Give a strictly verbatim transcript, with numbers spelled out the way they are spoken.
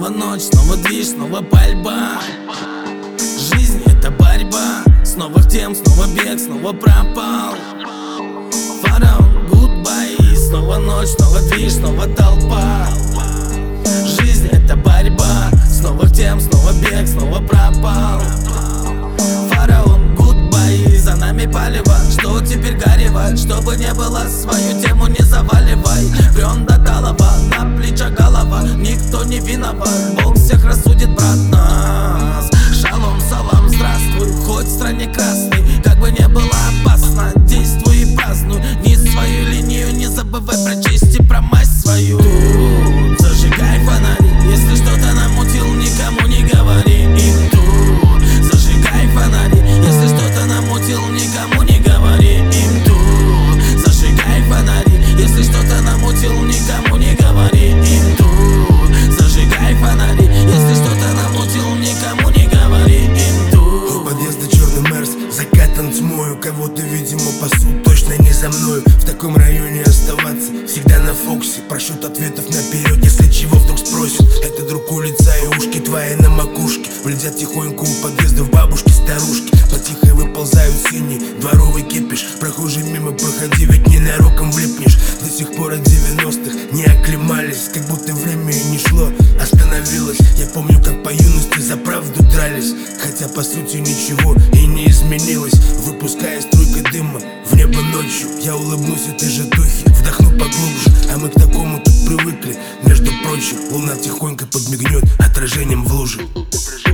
снова ночь, снова движ, снова пальба. Жизнь — это борьба, снова в тем, снова бег, снова пропал. Фараон, гудбай, снова ночь, снова движ, снова толпа. Жизнь — это борьба, снова в тем, снова бег, снова пропал. Фараон, гудбай, за нами палево, что теперь горевать, чтобы не было, свою тему не заваливай. Брен до талова, на плечах голова, никто не виноват, Бог всех рассудит, брат, нас. Шалом, салам, здравствуй, хоть в стране красной, как бы не было опасно, действуй и празднуй. Вниз свою линию, не забывай прочесть и про масть свою. Тут зажигай фонари, если что-то намутил, никому не говори. И тут зажигай фонари, если что-то намутил, никому не говори. Им тут зажигай фонари, если что-то намутил, никому не говори. Им тут зажигай фонари, если что-то намутил, никому не говори. Им тут. У подъезда черный мерс, закатан тьмою, кого-то, видимо, пасут, точно не за мною. В таком районе оставаться всегда на фокусе, просчет ответов наперед, если чего вдруг спросят. Это друг улица и ушки твои на макушке. Влетят тихонько у подъезда в бабушки, старушки. Потихо выползают синий дворовый кипиш. Прохожий мимо, проходи, ведь ненароком влипнешь. До сих пор от девяностых не оклемались, как будто время и не шло, остановилось. Я помню, как по юности за правду дрались, хотя по сути ничего и не изменилось. Выпуская струйкой дыма в небо ночью, я улыбнусь этой же духе, вдохну поглубже. А мы к такому тут привыкли. Между прочим, луна тихонько подмигнет отражением в луже.